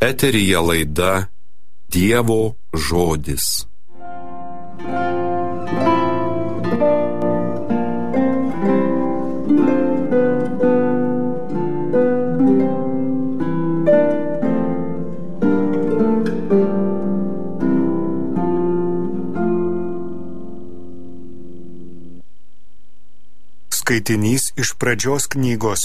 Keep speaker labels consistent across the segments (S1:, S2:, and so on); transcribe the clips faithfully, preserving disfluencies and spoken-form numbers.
S1: Eteryje laida Dievo žodis.
S2: Skaitinys iš pradžios knygos.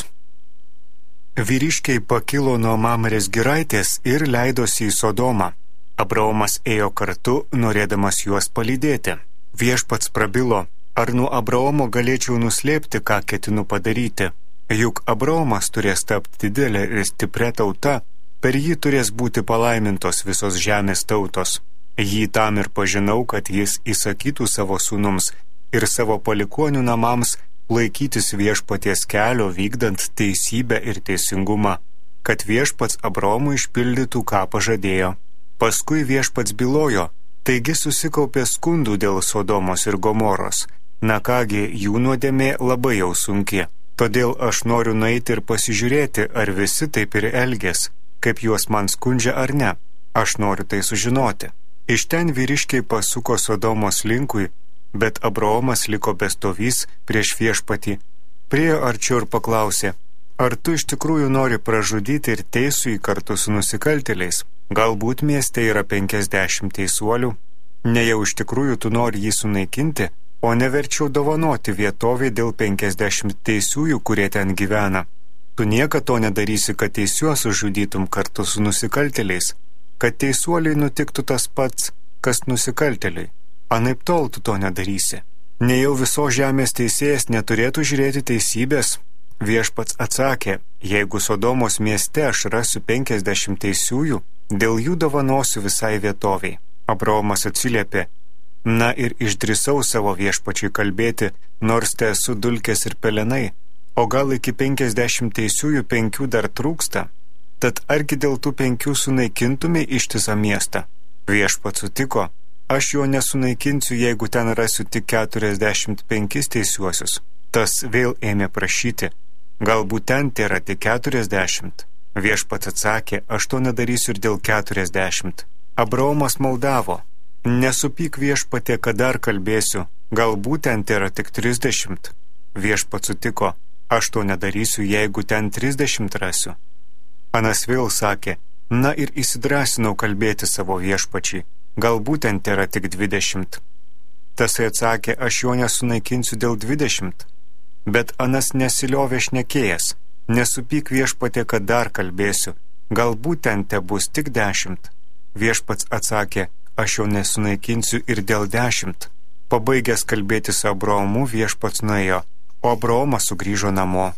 S2: Vyriškiai pakilo nuo Mamrės giraitės ir leidosi į Sodomą. Abraomas ėjo kartu, norėdamas juos palydėti. Viešpats prabilo, ar nuo Abraomo galėčiau nuslėpti, ką ketinu padaryti. Juk Abraomas turės tapti didelė ir stipria tauta, per jį turės būti palaimintos visos žemės tautos. Jį tam ir pažinau, kad jis įsakytų savo sūnums ir savo palikuonių namams laikytis viešpaties kelio, vykdant teisybę ir teisingumą, kad viešpats Abraomui išpildytų, ką pažadėjo. Paskui viešpats bylojo, taigi susikaupė skundų dėl Sodomos ir Gomoros. Na kągi, jų nuodėmė labai jau sunki. Todėl aš noriu nueiti ir pasižiūrėti, ar visi taip ir elgės, kaip juos man skundžia ar ne. Aš noriu tai sužinoti. Iš ten vyriškiai pasuko Sodomos linkui, bet Abraomas liko bestovys prieš viešpatį. Priėjo arčiau ir paklausė, ar tu iš tikrųjų nori pražudyti ir teisųjį kartu su nusikaltėliais? Galbūt mieste yra penkiasdešimt teisuolių? Nejau iš tikrųjų tu nori jį sunaikinti, o neverčiau dovanoti vietovė dėl penkiasdešimt teisiųjų, kurie ten gyvena. Tu niekad to nedarysi, kad teisiuos žudytum kartu su nusikaltėliais, kad teisuoliai nutiktų tas pats, kas nusikaltėliai. Anaip tol tu to nedarysi. Nejau visos žemės teisėjas neturėtų žiūrėti teisybės? Viešpats atsakė, jeigu Sodomos mieste aš rasiu penkiasdešimt teisiųjų, dėl jų dovanosiu visai vietoviai. Abraomas atsiliepė, na ir išdrįsau savo viešpačiai kalbėti, nors te esu dulkės ir pelenai, o gal iki penkiasdešimt teisiųjų penkių dar trūksta? Tad argi dėl tų penkių sunaikintumai ištisą miestą? Viešpats sutiko, aš jo nesunaikinsiu, jeigu ten rasiu tik keturiasdešimt penkis teisiuosius. Tas vėl ėmė prašyti, galbūt ten tėra tik keturiasdešimt. Viešpats atsakė, aš to nedarysiu ir dėl keturiasdešimt. Abraomas maldavo, nesupyk viešpatie, kad dar kalbėsiu, galbūt ten tėra tik trisdešimt. Viešpats sutiko, aš to nedarysiu, jeigu ten trisdešimt rasiu. Anas vėl sakė, na ir įsidrąsinau kalbėti savo viešpačiai, galbūt ten tėra tik dvidešimt. Tasai atsakė, aš jo nesunaikinsiu dėl dvidešimt. Bet Anas nesiliovė šnekėjęs, nesupyk viešpatie, kad dar kalbėsiu, galbūt ten te bus tik dešimt. Viešpats atsakė, aš jo nesunaikinsiu ir dėl dešimt. Pabaigęs kalbėti su Abraomu, viešpats nuėjo, o Abraomas sugrįžo namo.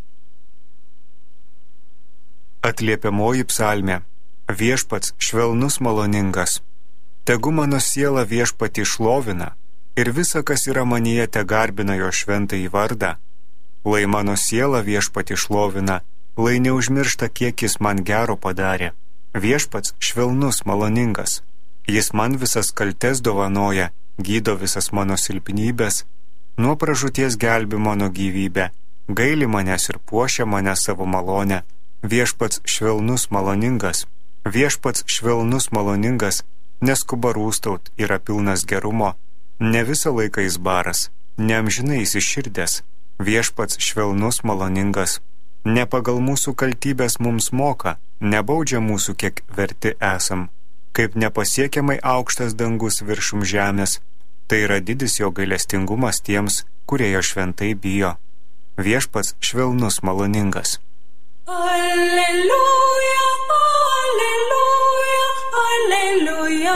S2: Atliepiamoji psalmė. Viešpats švelnus maloningas. Tegu mano siela viešpatį šlovina ir visa, kas yra manyje, te garbina jo šventąjį vardą. Lai mano siela viešpatį šlovina, lai neužmiršta, kiek jis man gero padarė. Viešpats švelnus maloningas. Jis man visas kaltes dovanoja, gydo visas mano silpnybės, nuo pražūties gelbi mano gyvybę, gaili manęs ir puošia mane savo malonę. Viešpats švelnus maloningas. Viešpats švelnus maloningas, neskuba rūstaut, yra pilnas gerumo, ne visą laiką jis baras, neamžinai jis išširdęs. Viešpats švelnus maloningas, ne pagal mūsų kaltybės mums moka, nebaudžia mūsų, kiek verti esam. Kaip nepasiekiamai aukštas dangus viršum žemės, tai yra didis jo gailestingumas tiems, kurie jo šventai bijo. Viešpats švelnus maloningas.
S3: Alleluja, alleluja, alleluja.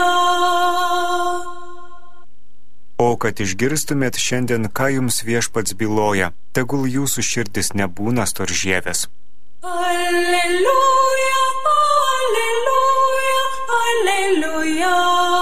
S2: O kad išgirstumėt šiandien, ką jums viešpats byloja, tegul jūsų širdis nebūna storžievės.
S3: Alleluja, alleluja, alleluja.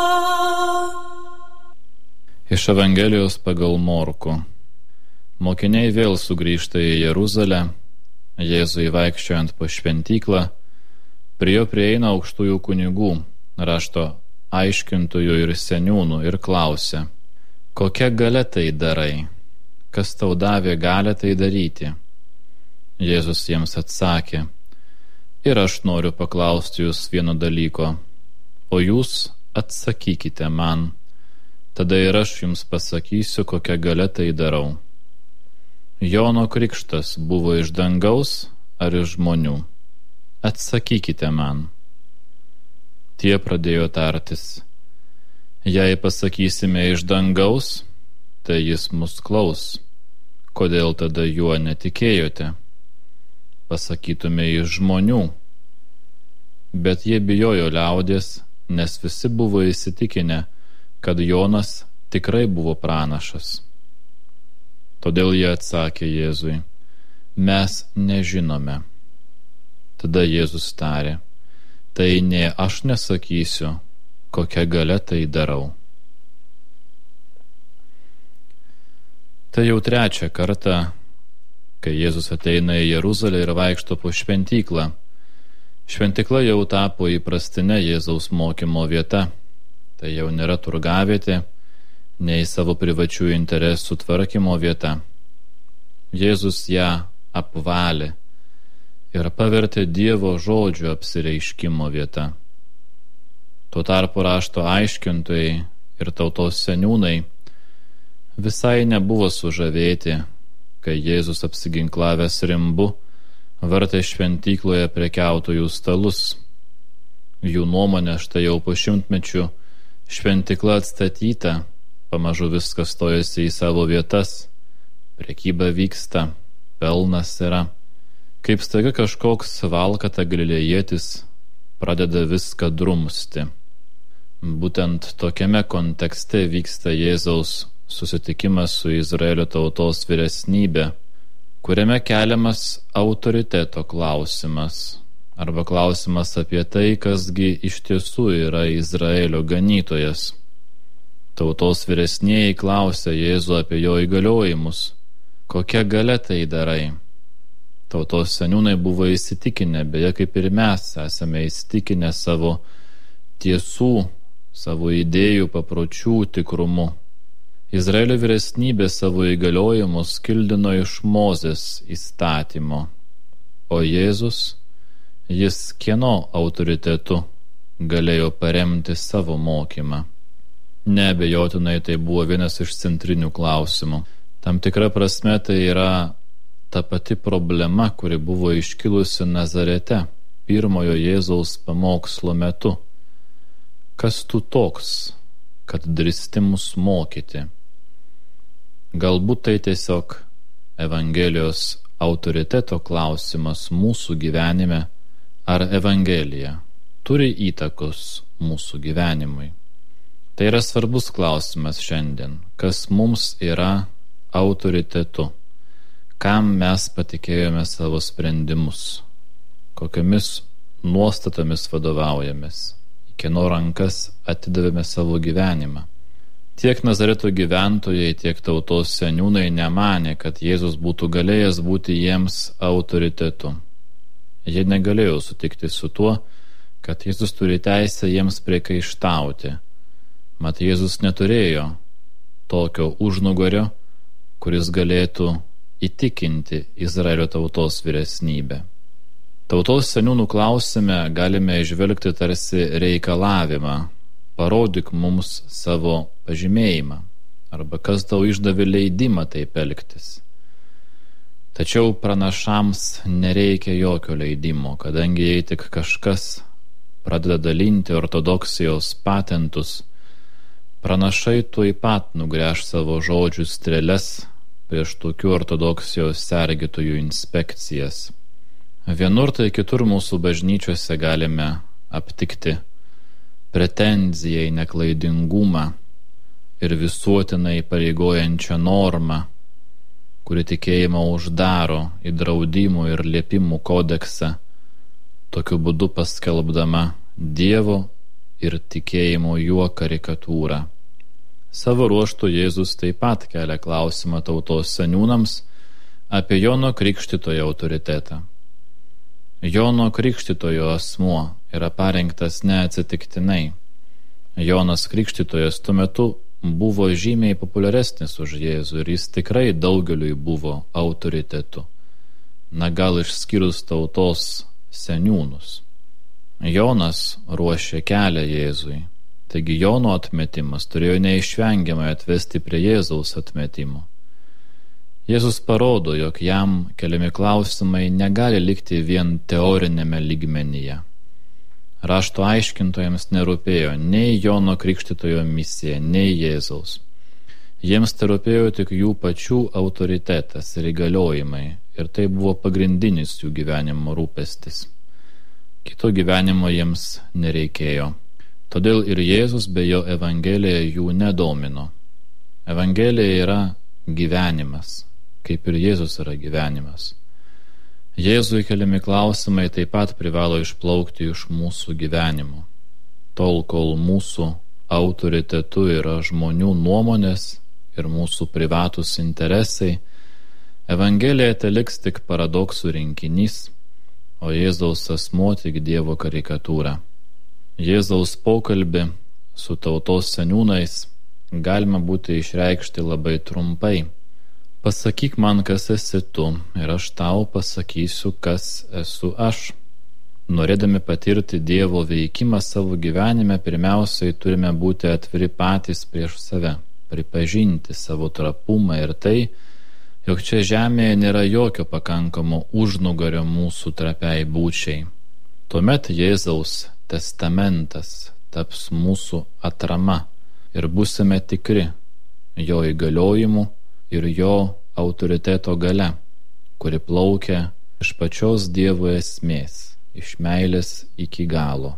S4: Iš Evangelijos pagal Morkų. Mokiniai vėl sugrįžta į Jeruzalę. Jėzui vaikščiojant po šventyklą, prie jo prieina aukštųjų kunigų, rašto aiškintojų ir seniūnų ir klausia, kokia galia tai darai, kas tau davė galią tai daryti? Jėzus jiems atsakė, Ir aš noriu paklausti jūs vieno dalyko, o jūs atsakykite man, tada ir aš jums pasakysiu, kokią galę tai darau. Jono krikštas buvo iš dangaus ar iš žmonių? Atsakykite man. Tie pradėjo tartis. Jei pasakysime iš dangaus, tai jis mus klaus. Kodėl tada juo netikėjote? Pasakytume iš žmonių. Bet jie bijojo liaudės, nes visi buvo įsitikinę, kad Jonas tikrai buvo pranašas. Todėl jie atsakė Jėzui, mes nežinome. Tada Jėzus tarė, tai ne aš nesakysiu, kokią galę tai darau. Tai jau trečią kartą, kai Jėzus ateina į Jeruzalę ir vaikšto po šventyklą. Šventykla jau tapo įprastinė Jėzaus mokymo vieta. Tai jau nėra turgavietė, nei savo privačių interesų tvarkymo vieta. Jėzus ją apvalė ir pavertė Dievo žodžio apsireiškimo vieta. Tuo tarpu rašto aiškintojai ir tautos seniūnai visai nebuvo sužavėti, kai Jėzus apsiginklavęs rimbu vartė šventykloje prekiautojų stalus. Jų nuomonė štai jau po šimtmečių šventykla atstatyta, pamažu viskas stojasi į savo vietas, prekyba vyksta, pelnas yra. Kaip staiga kažkoks valkata galilėjietis pradeda viską drumsti. Būtent tokiame kontekste vyksta Jėzaus susitikimas su Izraelio tautos vyresnybe, kuriame keliamas autoriteto klausimas, arba klausimas apie tai, kasgi iš tiesų yra Izraelio ganytojas. Tautos vyresnieji klausia Jėzų apie jo įgaliojimus, kokia galia tai darai. Tautos seniūnai buvo įsitikinę, beje kaip ir mes esame įsitikinę savo tiesų, savo idėjų, papročių tikrumu. Izraelio vyresnybė savo įgaliojimus kildino iš Mozės įstatymo, o Jėzus, jis kieno autoritetu galėjo paremti savo mokymą. Neabejotinai tai buvo vienas iš centrinių klausimų. Tam tikra prasme tai yra ta pati problema, kuri buvo iškilusi Nazarete, pirmojo Jėzaus pamokslo metu. Kas tu toks, kad drįsti mus mokyti? Galbūt tai tiesiog Evangelijos autoriteto klausimas mūsų gyvenime, ar Evangelija turi įtakos mūsų gyvenimui. Tai yra svarbus klausimas šiandien, kas mums yra autoritetu, kam mes patikėjome savo sprendimus, kokiamis nuostatomis vadovaujamės, į kieno rankas atidavėme savo gyvenimą. Tiek Nazareto gyventojai, tiek tautos seniūnai nemanė, kad Jėzus būtų galėjęs būti jiems autoritetu. Jie negalėjo sutikti su tuo, kad Jėzus turi teisę jiems priekaištauti. Mat Jėzus neturėjo tokio užnugario, kuris galėtų įtikinti Izraelio tautos vyresnybę. Tautos seniūnų klausime galime išvelgti tarsi reikalavimą: parodyk mums savo pažymėjimą, arba kas tau išdavė leidimą taip elgtis. Tačiau pranašams nereikia jokio leidimo, kadangi jei tik kažkas pradeda dalinti ortodoksijos patentus, pranašai tuoj pat nugręš savo žodžių strėles prieš tokių ortodoksijos sergėtojų inspekcijas. Vienur tai kitur mūsų bažnyčiose galime aptikti pretenziją į neklaidingumą ir visuotinai pareigojančią normą, kuri tikėjimą uždaro į draudimų ir liepimų kodeksą, tokiu būdu paskelbdama Dievo ir tikėjimo juo karikatūrą. Savo ruožtu Jėzus taip pat kelia klausimą tautos seniūnams apie Jono Krikštytojo autoritetą. Jono Krikštytojo asmuo yra parengtas neatsitiktinai. Jonas Krikštytojas tuo metu buvo žymiai populiaresnis už Jėzų ir jis tikrai daugeliui buvo autoritetu. Na gal išskyrus tautos seniūnus. Jonas ruošė kelią Jėzui, taigi Jono atmetimas turėjo neišvengiamai atvesti prie Jėzaus atmetimo. Jėzus parodo, jog jam keliami klausimai negali likti vien teorinėme lygmenyje. Rašto aiškintojams nerūpėjo nei Jono Krikštytojo misija, nei Jėzaus. Jiems tai rūpėjo tik jų pačių autoritetas ir įgaliojimai, ir tai buvo pagrindinis jų gyvenimo rūpestis. Kito gyvenimo jiems nereikėjo. Todėl ir Jėzus bei jo Evangelija jų nedomino. Evangelija yra gyvenimas, kaip ir Jėzus yra gyvenimas. Jėzui keliami klausimai taip pat privalo išplaukti iš mūsų gyvenimo. Tol, kol mūsų autoritetu yra žmonių nuomonės ir mūsų privatus interesai, Evangelija teliks tik paradoksų rinkinys, o Jėzaus asmuo tik Dievo karikatūra. Jėzaus pokalbį su tautos seniūnais galima būti išreikšti labai trumpai. Pasakyk man, kas esi tu, ir aš tau pasakysiu, kas esu aš. Norėdami patirti Dievo veikimą savo gyvenime, pirmiausiai turime būti atviri patys prieš save, pripažinti savo trapumą ir tai, jog čia žemėje nėra jokio pakankamo užnugario mūsų trapiai būčiai. Tuomet Jėzaus testamentas taps mūsų atrama ir būsime tikri jo įgaliojimu ir jo autoriteto galia, kuri plaukia iš pačios Dievo esmės, iš meilės iki galo.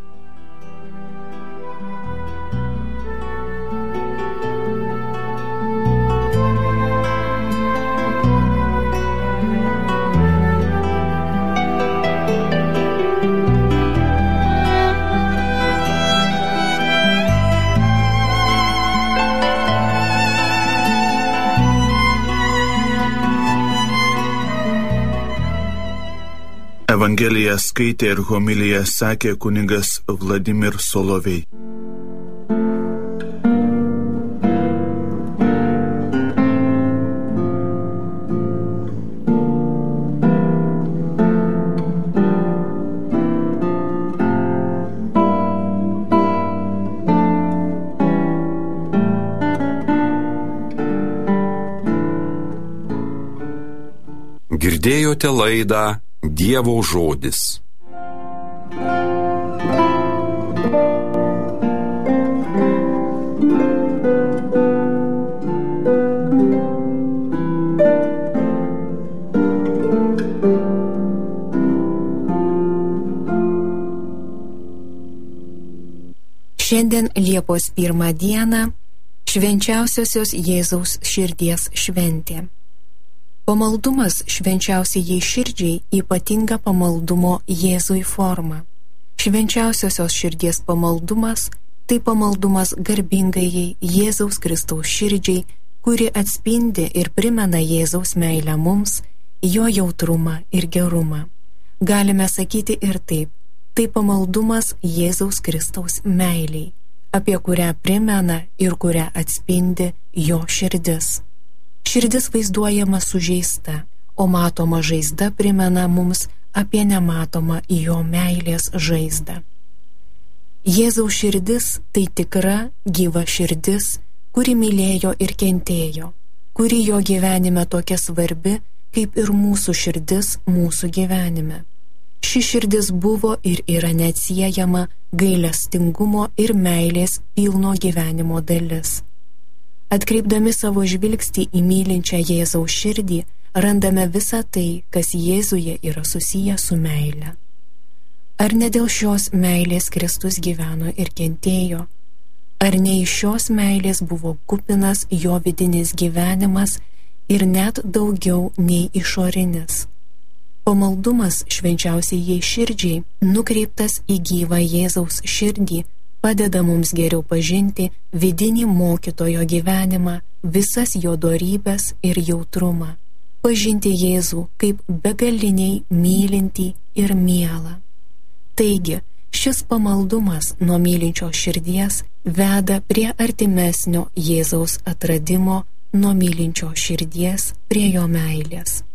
S5: Evangeliją skaitė ir homiliją sakė kunigas Vladimir Solovej.
S1: Girdėjote laidą Dievo žodis.
S6: Šiandien Liepos pirmą dieną švenčiausiosios Jėzaus širdies šventė. Pamaldumas švenčiausiai širdžiai ypatinga pamaldumo Jėzui forma. Švenčiausiosios širdies pamaldumas tai pamaldumas garbingajai Jėzaus Kristaus širdžiai, kuri atspindi ir primena Jėzaus meilę mums, jo jautrumą ir gerumą. Galime sakyti ir taip, tai pamaldumas Jėzaus Kristaus meiliai, apie kurią primena ir kurią atspindi jo širdis. Širdis vaizduojama sužeista, o matoma žaizda primena mums apie nematomą jo meilės žaizdą. Jėzaus širdis tai tikra, gyva širdis, kuri mylėjo ir kentėjo, kuri jo gyvenime tokia svarbi, kaip ir mūsų širdis mūsų gyvenime. Ši širdis buvo ir yra neatsiejama gailestingumo ir meilės pilno gyvenimo dalis. Atkreipdami savo žvilgstį į mylinčią Jėzaus širdį, randame visą tai, kas Jėzuje yra susiję su meile. Ar ne dėl šios meilės Kristus gyveno ir kentėjo? Ar ne iš šios meilės buvo kupinas jo vidinis gyvenimas ir net daugiau nei išorinis? Pamaldumas švenčiausiai jai širdžiai, nukreiptas į gyvą Jėzaus širdį, padeda mums geriau pažinti vidinį mokytojo gyvenimą, visas jo dorybes ir jautrumą. Pažinti Jėzų kaip begaliniai mylintį ir mielą. Taigi, šis pamaldumas nuo mylinčios širdies veda prie artimesnio Jėzaus atradimo, nuo mylinčios širdies prie jo meilės.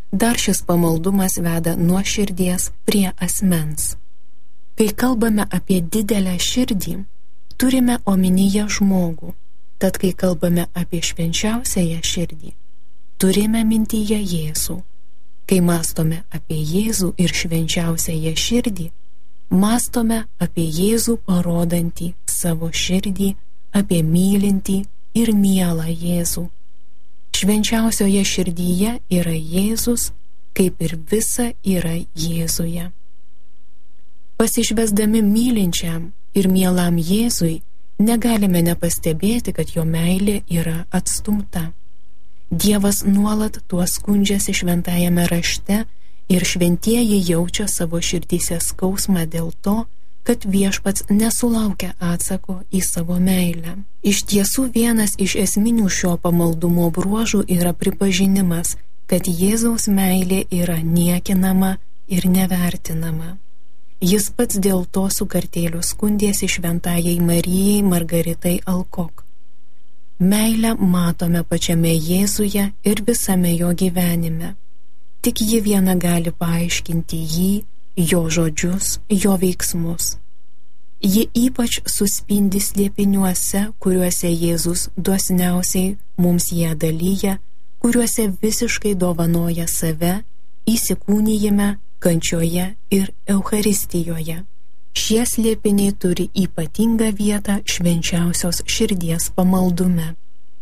S6: dar šis pamaldumas veda nuo širdies prie asmens. Kai kalbame apie didelę širdį, turime omenyje žmogų, tad kai kalbame apie švenčiausiąją širdį, turime mintyje Jėzų. Kai mąstome apie Jėzų ir švenčiausiąją širdį, mąstome apie Jėzų parodantį savo širdį, apie mylintį ir mielą Jėzų. Švenčiausioje širdyje yra Jėzus, kaip ir visa yra Jėzuje. Pasižvesdami mylinčiam ir mielam Jėzui, negalime nepastebėti, kad jo meilė yra atstumta. Dievas nuolat tuo skundžiasi šventajame rašte ir šventieji jaučia savo širdyse skausmą dėl to, kad viešpats nesulaukia atsako į savo meilę. Iš tiesų vienas iš esminių šio pamaldumo bruožų yra pripažinimas, kad Jėzaus meilė yra niekinama ir nevertinama. Jis pats dėl to su kartėliu skundėsi šventajai Marijai Margaritai Alkok. Meilę matome pačiame Jėzuje ir visame jo gyvenime. Tik ji viena gali paaiškinti jį, jo žodžius, jo veiksmus. Ji ypač suspindi slėpiniuose, kuriuose Jėzus dosniausiai mums ją dalyja, kuriuose visiškai dovanoja save, įsikūnijime, kančioje ir Eucharistijoje. Šie slėpiniai turi ypatingą vietą švenčiausios širdies pamaldume.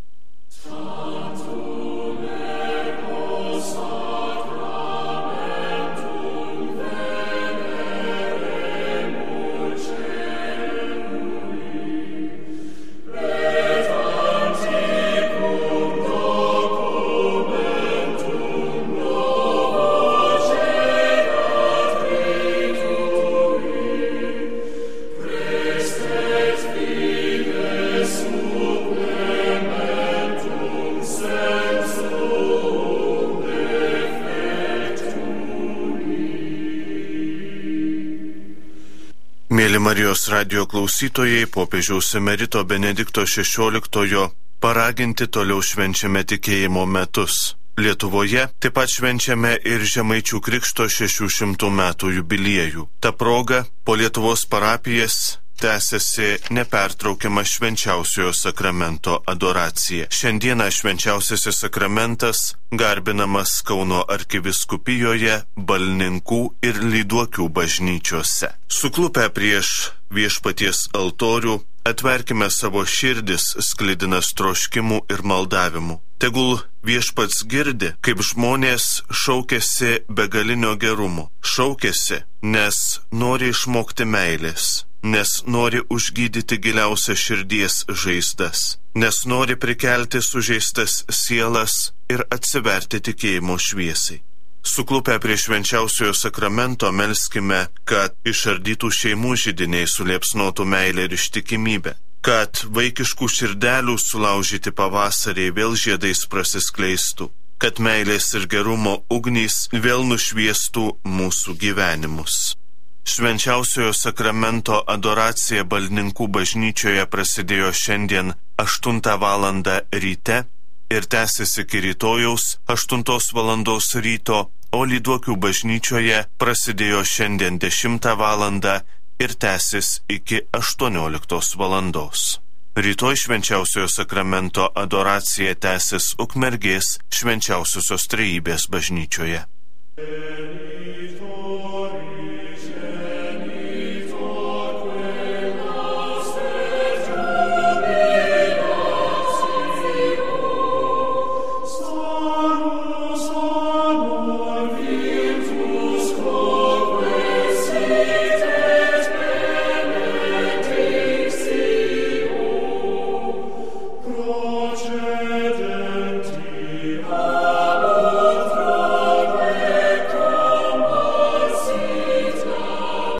S5: Mėly Marijos radijo klausytojai, popiežiaus emerito Benedikto šešioliktojo paraginti toliau švenčiame tikėjimo metus. Lietuvoje taip pat švenčiame ir Žemaičių Krikšto šešių šimtų metų jubiliejų. Ta proga po Lietuvos parapijas tęsiasi nepertraukiama švenčiausiojo sakramento adoracija. Šiandieną švenčiausiasis sakramentas garbinamas Kauno arkivyskupijoje, Balninkų ir Lyduokių bažnyčiose. Suklupę prieš viešpaties altorių, atverkime savo širdis sklidinas troškimų ir maldavimų. Tegul viešpats girdi, kaip žmonės šaukėsi begalinio gerumo. Šaukėsi, nes nori išmokti meilės, nes nori užgydyti giliausią širdies žaizdas, nes nori prikelti sužeistas sielas ir atsiverti tikėjimo šviesai. Suklupę prie švenčiausiojo sakramento melskime, kad išardytų šeimų židiniai suliepsnotų meilę ir ištikimybę, kad vaikiškų širdelių sulaužyti pavasariai vėl žiedais prasiskleistų, kad meilės ir gerumo ugnys vėl nušviestų mūsų gyvenimus. Švenčiausiojo sakramento adoracija Balninkų bažnyčioje prasidėjo šiandien aštuntą valandą ryte ir tęsis iki rytojaus aštuntos valandos ryto, o Lyduokių bažnyčioje prasidėjo šiandien dešimtą valandą ir tęsis iki aštuonioliktos valandos. Rytoj švenčiausiojo sakramento adoracija tęsis Ukmergės švenčiausiosios trejybės bažnyčioje.